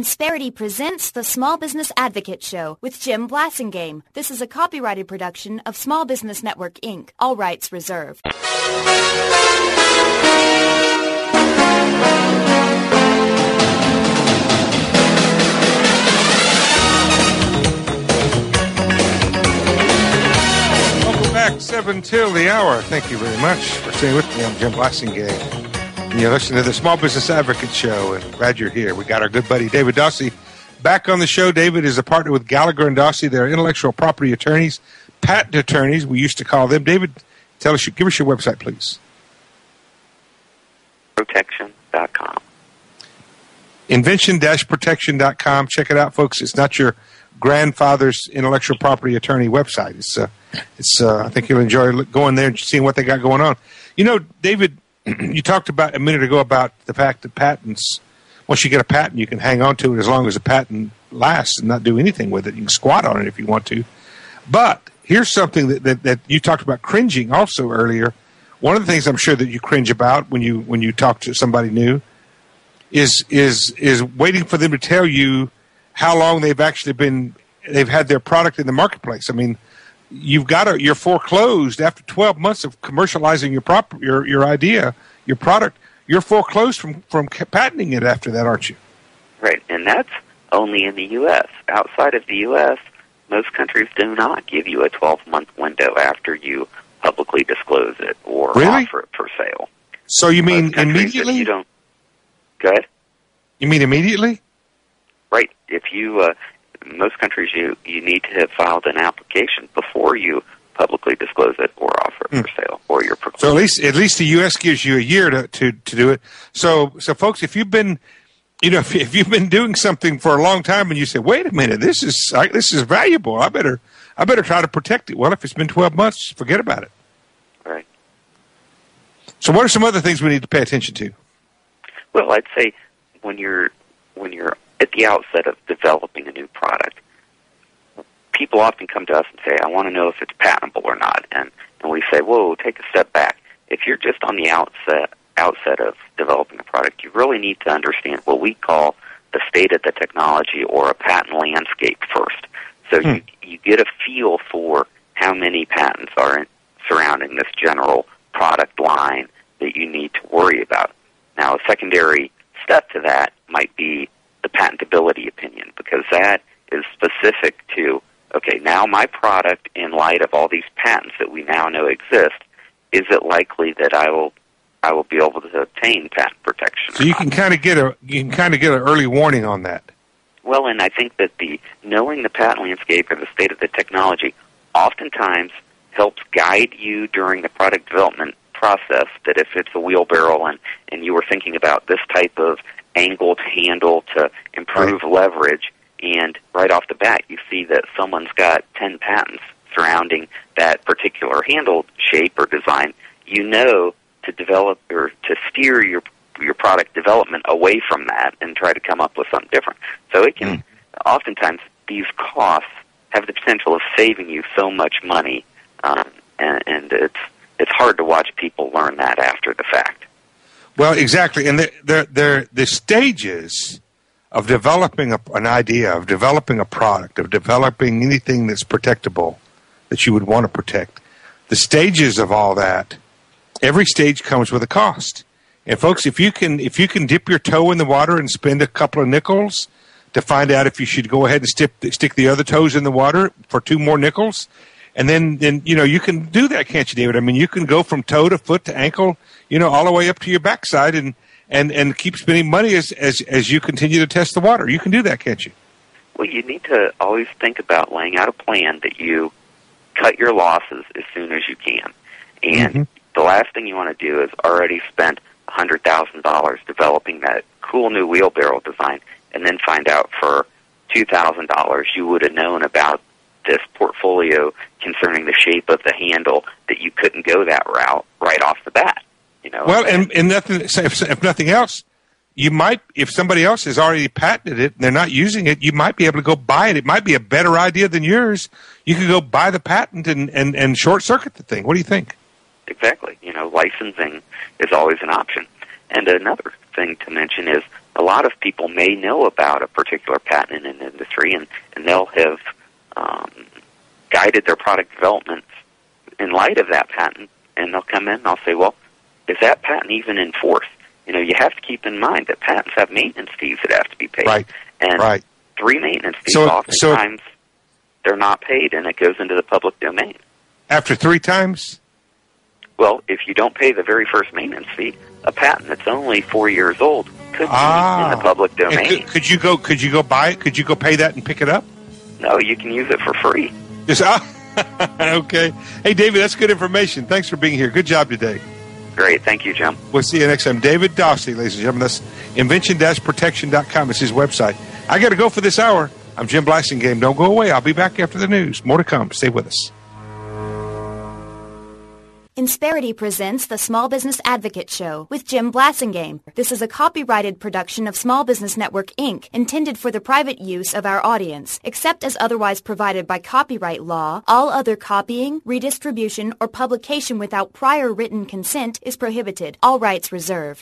Insperity presents the Small Business Advocate Show with Jim Blasingame. This is a copyrighted production of Small Business Network, Inc. All rights reserved. Welcome back, 7 till the hour. Thank you very much for staying with me. I'm Jim Blasingame. You're listening to the Small Business Advocate Show, and glad you're here. We got our good buddy David Dawsey back on the show. David is a partner with Gallagher & Dawsey. They're intellectual property attorneys, patent attorneys, we used to call them. David, give us your website, please. Protection.com. Invention-protection.com. Check it out, folks. It's not your grandfather's intellectual property attorney website. It's I think you'll enjoy going there and seeing what they got going on. You know, David, you talked about a minute ago about the fact that patents, once you get a patent, you can hang on to it as long as the patent lasts and not do anything with it. You can squat on it if you want to. But here's something that you talked about cringing also earlier. One of the things I'm sure that you cringe about when you talk to somebody new is waiting for them to tell you how long they've had their product in the marketplace. I mean, you're foreclosed after 12 months of commercializing your idea, your product. You're foreclosed from patenting it after that, aren't you? Right, and that's only in the U.S. Outside of the U.S., most countries do not give you a 12-month window after you publicly disclose it or offer it for sale. So you mean immediately? You don't. Go ahead. You mean immediately? Right. If you most countries, you need to have filed an application before you publicly disclose it or offer it for sale, or your proclaimed. So at least the U.S. gives you a year to do it. So folks, if you've been doing something for a long time and you say, wait a minute, this is valuable, I better try to protect it. Well, if it's been 12 months, forget about it. Right. So what are some other things we need to pay attention to? Well, I'd say when you're at the outset of developing a new product, people often come to us and say, I want to know if it's patentable or not. And we say, whoa, take a step back. If you're just on the outset of developing a product, you really need to understand what we call the state of the technology or a patent landscape first. So you get a feel for how many patents are surrounding this general product line that you need to worry about. Now, a secondary step to that might be the patentability opinion, because that is specific to, okay, now my product, in light of all these patents that we now know exist, is it likely that I will be able to obtain patent protection? So you can kind of get an early warning on that. Well, and I think that knowing the patent landscape or the state of the technology oftentimes helps guide you during the product development process, that if it's a wheelbarrow and you were thinking about this type of angled handle to improve leverage, and right off the bat you see that someone's got 10 patents surrounding that particular handle shape or design, you know to develop or to steer your product development away from that and try to come up with something different. So it can, oftentimes these costs have the potential of saving you so much money, and it's hard to watch people learn that after the fact. Well, exactly, and the stages of developing an idea, of developing a product, of developing anything that's protectable that you would want to protect, the stages of all that, every stage comes with a cost. And folks, if you can dip your toe in the water and spend a couple of nickels to find out if you should go ahead and stick the other toes in the water for 2 more nickels, and then you can do that, can't you, David? I mean, you can go from toe to foot to ankle, all the way up to your backside, and keep spending money as you continue to test the water. You can do that, can't you? Well, you need to always think about laying out a plan that you cut your losses as soon as you can. And the last thing you want to do is already spend $100,000 developing that cool new wheelbarrow design, and then find out for $2,000 you would have known about this portfolio concerning the shape of the handle that you couldn't go that route right off the bat. Well, and if nothing else, you might, if somebody else has already patented it and they're not using it, you might be able to go buy it. It might be a better idea than yours. You could go buy the patent and short circuit the thing. What do you think? Exactly. Licensing is always an option. And another thing to mention is a a lot of people may know about a particular patent in an industry, and they'll have guided their product development in light of that patent, and they'll come in and I'll say, well, is that patent even in force? You have to keep in mind that patents have maintenance fees that have to be paid. Right. And right. 3 maintenance fees, oftentimes they're not paid, and it goes into the public domain. After 3 times? Well, if you don't pay the very first maintenance fee, a patent that's only 4 years old could be in the public domain. Could you go buy it? Could you go pay that and pick it up? No, you can use it for free. Okay. Hey, David, that's good information. Thanks for being here. Good job today. Great. Thank you, Jim. We'll see you next time. David Dawsey, ladies and gentlemen. That's invention-protection.com. It's his website. I got to go for this hour. I'm Jim Blasingame. Don't go away. I'll be back after the news. More to come. Stay with us. Insperity presents the Small Business Advocate Show with Jim Blasingame. This is a copyrighted production of Small Business Network, Inc., intended for the private use of our audience. Except as otherwise provided by copyright law, all other copying, redistribution, or publication without prior written consent is prohibited. All rights reserved.